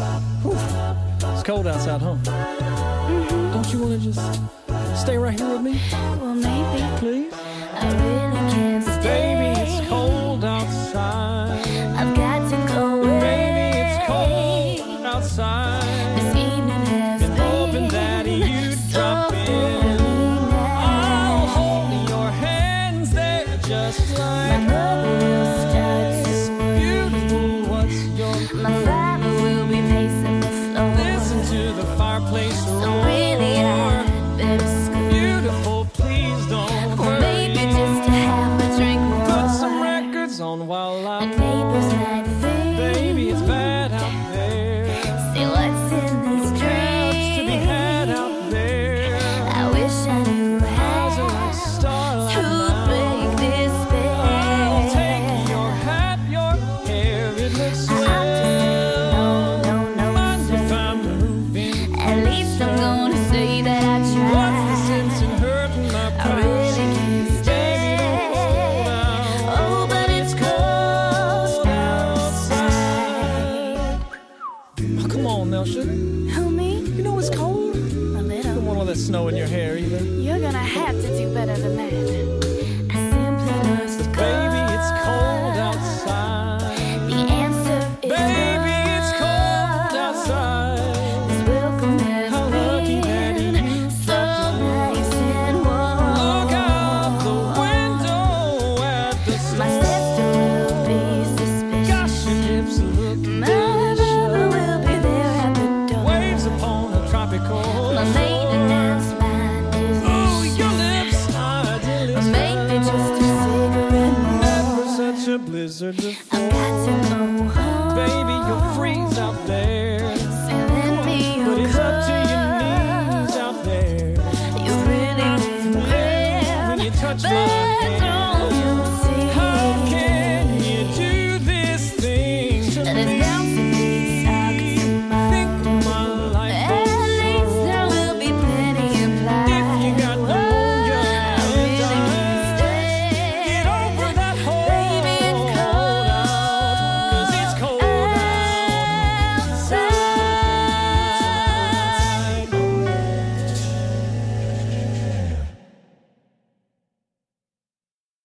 Whew. It's cold outside, huh? Don't you want to just stay right here with me? Well, maybe. Please? I really can't stay. Baby, it's cold outside. I've got to go away. Baby, it's cold outside. This evening has Been hoping been that you'd so drop in. very I'll nice. hold your hands there just My like lover will start ice. to work. Beautiful, what's your My father will be pacing the floor. Listen to the fireplace So roar. really I'd better scoot. Beautiful, please don't Or hurry. maybe just to have a drink more. Put some records on while The I neighbors might think, Baby, it's bad out there. see what's in this Crowds to be drink. had out there. I wish I knew Eyes are how like starlight to now. break this spell. I'll take your hat, your hair, it looks swell. No, Mind if sir. I'm moving? At least I'm gonna say that I What's the tried. sense in hurting my I pride? really can't stay. Oh, but it's cold outside. Oh, come on now, sugar. Who, me? You know it's cold. A Don't little. want all that snow in your hair either. You're gonna have to do better than that. I simply must go. Baby, it's cold outside. The answer is Baby, it's cold outside. This welcome has How lucky that been you so nice and warm. Look out the window at the My snow. sister will be suspicious. Gosh, your lips look My brother will be there at the door. Waves upon a tropical My maintenance mind is Oh, your lips are delicious. maybe just a cigarette Never more. such a blizzard I've before. got to go home. Baby, you'll freeze out there. So lend me But your it's up to your coat. knees out there. You really look When you touch my but hand. don't